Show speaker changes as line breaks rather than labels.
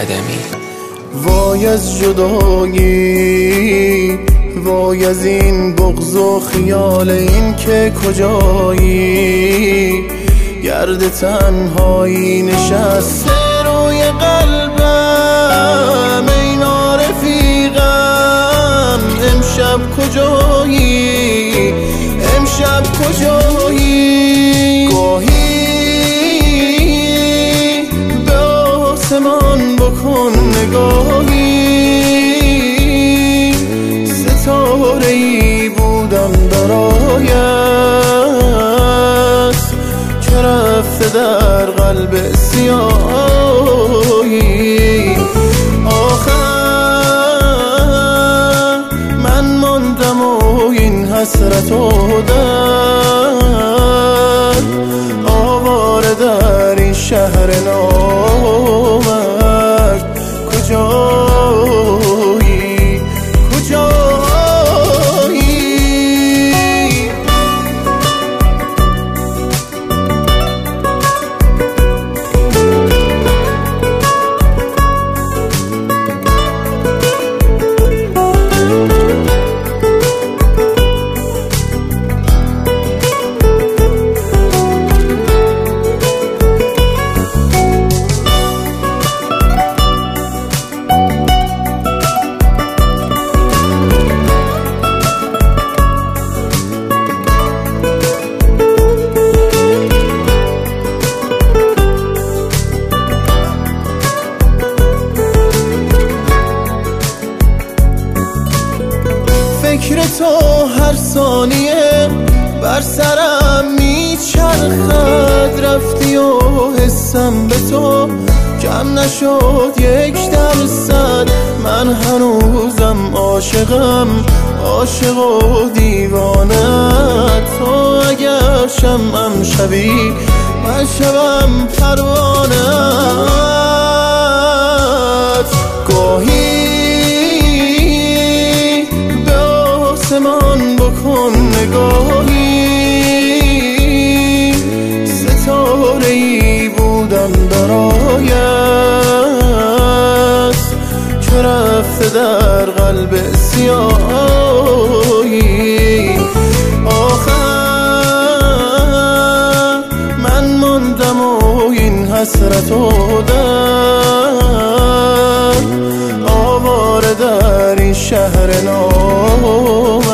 قدمی.
وای از جدایی، وای از این بغض و خیال این که کجایی، گرد تنهایی نشسته روی قلبم. ای نارفیقم امشب کجایی، امشب کجایی؟ گاهی به آسمان بکن نگاهی، ستاره ای بودم برایت که رفته در قلب سیاهی. آخر من ماندم و این حسرت و درد، آواره در این شهر نامرد. کجایی، کجایی؟ فکر تو هر ثانیه بر سرم میچرخد، رفتی و حسم به تو کم نشد 1%. من هنوزم عاشقم، عاشق و دیوانه. تو اگر شمعم شبی من شبم پروانه‌ات. گاهی آسمان بکن نگاهی، ستاره ای بودم برایت که رفته در قلب سیاهی. آخر من ماندم و این حسرت و درد، آواره در این شهر نام